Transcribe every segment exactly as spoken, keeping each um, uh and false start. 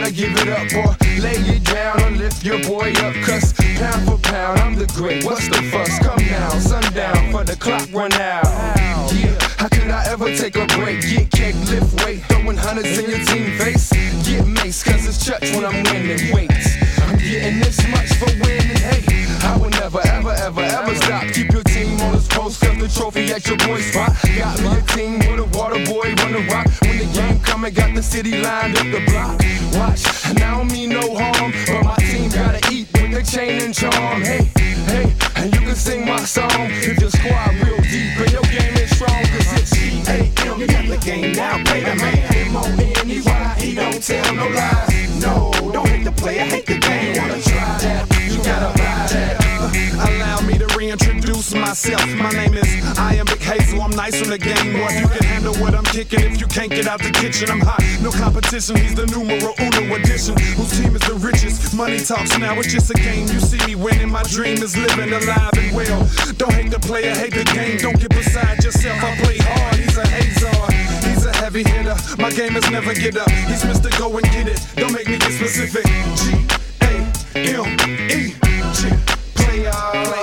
gotta give it up or lay it down or lift your boy up. Cause pound for pound, I'm the great. What's the fuss? Come now, sundown for the clock run out. Yeah, how could I ever take a break? Get cake, lift weight, throwing hundreds in your team face. Get mace, cause it's church when I'm winning. Wait, I'm getting this much for winning. Hey, I will never, ever, ever, ever stop. Keep your team on its post, cause the trophy at your boy's spot. Got me a team with a water boy run the rock. When the game come, I got the city lined up the block. Watch, and I don't mean no harm, but my team gotta eat with the chain and charm. Hey, hey, and you can sing my song if your squad real deep and your game is strong. Cause it's G A M, you got the game now, play the man. M O N E Y, he don't tell no lies. No, don't hate the player, hate the game. Wanna try that, you gotta buy that. Allow me to reintroduce myself. My name is I am Big Hazel. I'm nice from the game. Boy, if you can handle what I'm kicking, if you can't get out the kitchen, I'm hot. No competition. He's the numero uno edition. Whose team is the richest? Money talks now. It's just a game. You see me winning. My dream is living alive and well. Don't hate the player, hate the game. Don't get beside yourself. I play hard. He's a Hazard. He's a heavy hitter. My game is never get up. He's Mister Go and Get It. Don't make me get specific. G A M E G. Player,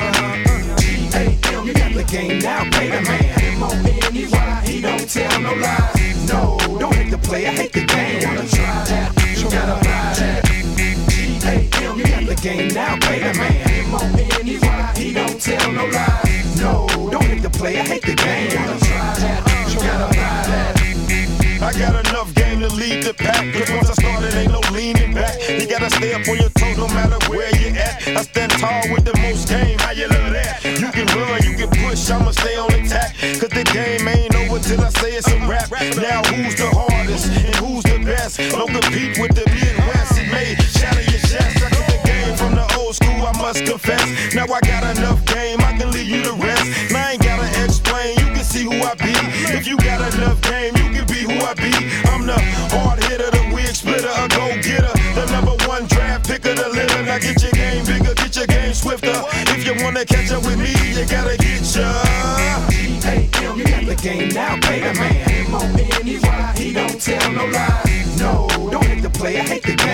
G A M, you got the game now, play the man. M O N E Y, he don't tell no lies. No, don't hate the player, hate the game. Wanna try that, you gotta buy that. G A M, you got the game now, play the man. M O N E Y, he don't tell no lies. No, don't hate the player, hate the game. Wanna try that, you gotta buy that. I got enough game to lead the pack. Cause once I started, ain't no leaning back. You gotta stay up on your toes no matter where you at. I stand tall with the most game, how you love that? You can run, you can push, I'ma stay on attack. Cause the game ain't over till I say it's a rap. Now who's the hardest and who's the best? Don't compete with the Midwest, it may shatter your chest. I took the game from the old school, I must confess. Now I got enough game, I can leave you the rest. And I ain't gotta explain, you can see who I be. If you got enough game, you can be who I be. I'm the hard hitter, the wig splitter, a go-getter, the number one draft picker, the litter. Now get your game bigger, get your game swifter. If you wanna catch up with me, you gotta get ya. G A M, you got the game now, play the man. M O N E Y, he don't tell no lies. No, don't hate the player, hate the game.